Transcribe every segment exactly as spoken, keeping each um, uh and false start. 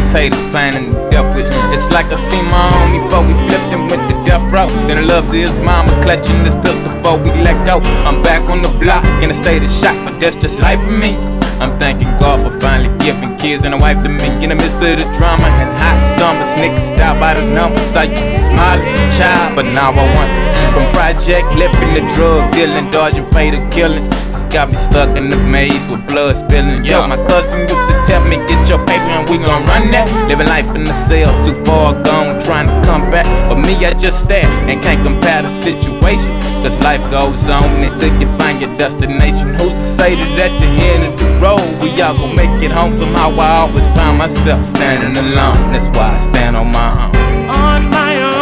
these haters planning the death wish. It's like I seen my homie before we flipped him with the death row. Sending love to his mama, clutching this pistol before we let go. I'm back on the block in a state of shock, but that's just life for me. I'm thanking God for finally giving kids and a wife to me. In the midst of the drama and hot summers, niggas stop by the numbers. I used to smile as a child, but now I want to. From project living to drug dealing, dodging fatal killings. It's got me stuck in the maze with blood spilling. Yo, my cousin used to tell me, get your paper and we gon' run that. Living life in the cell, too far gone, trying to come back. But me, I just stare and can't compare the situations. Cause life goes on until you find your destination. Who's to say that at the end of the road we all gon' make it home? Somehow I always find myself standing alone. That's why I stand on my own. On my own.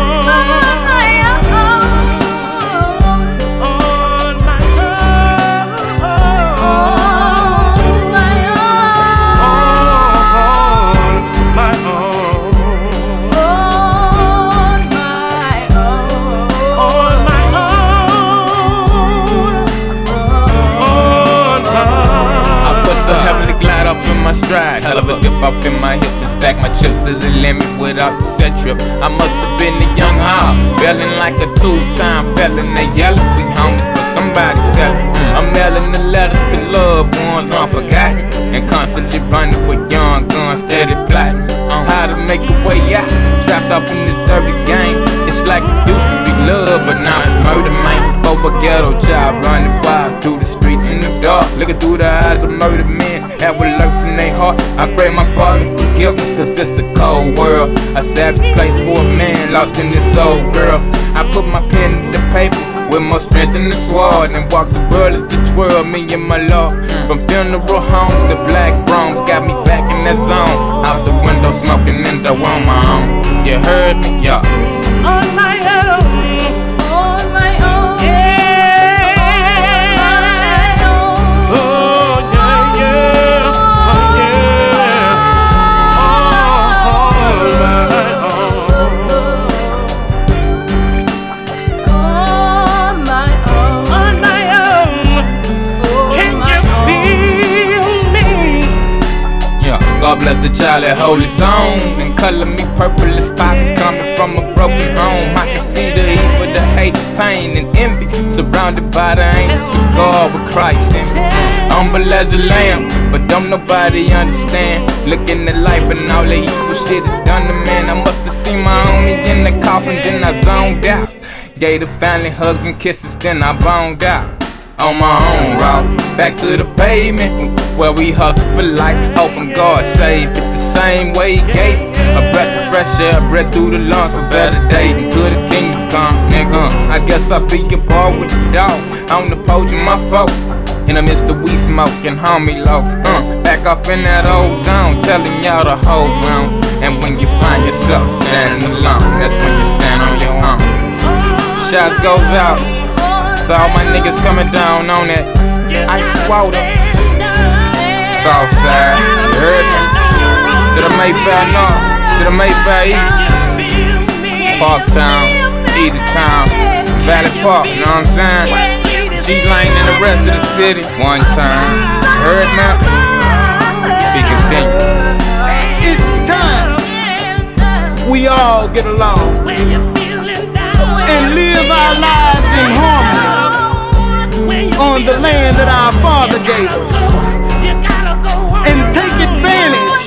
My stride, hell of a dip off in my hip and stack my chips to the limit without the set trip. I must have been a young hog, belling like a two-time felon. They yelling, we homies, but somebody tell it. I'm mailing the letters to loved ones unforgotten, and constantly running with young guns, steady plotting on how to make a way out. Trapped off in this dirty game. It's like it used to be love, but now it's murder, man. Over ghetto child running wild through the streets in the dark, looking through the eyes of murdered men that what lurks in their heart. I pray my Father forgive them, cause it's a cold world, a savage place for a man lost in this old girl. I put my pen to the paper with more strength than the sword, and walk the world as the twirl, me and my Lord. From funeral homes to black rooms, got me back in that zone. Out the window smoking in the on my own. You heard me, y'all. On my own. God bless the child that hold his own and color me purple as poppy, coming from a broken home. I can see the evil, the hate, pain, and envy, surrounded by the angels of God with Christ in me. Humble as a lamb, but don't nobody understand. Looking at life and all the evil shit it done to man. I must have seen my homie in the coffin, then I zoned out. Gave the family hugs and kisses, then I boned out. On my own route, back to the pavement, where we hustle for life, hoping God save it the same way He gave it. A breath of fresh air, a breath through the lungs for better days until the kingdom come, nigga. I guess I'll be a bar with the dog on the porch with my folks. In the midst of weed smoking, homie lows. Uh, back off in that old zone, telling y'all to hold on. And when you find yourself standing alone, that's when you stand on your own. Shots goes out. So all my niggas coming down on that ice water. Southside, you heard me? To the Mayfair North, to the Mayfair East, Parktown, Easy Town, Valley Park, you know what I'm saying? G-Lane and the rest of the city, one time. You heard me? We continue. It's time we all get along and live our lives in harmony on the land that our Father gave us, and take advantage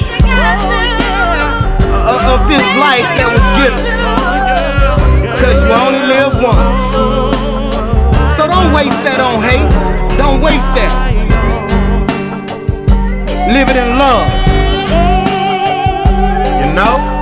of, of this life that was given, because you only live once. So don't waste that on hate. Don't waste that. Live it in love. You know?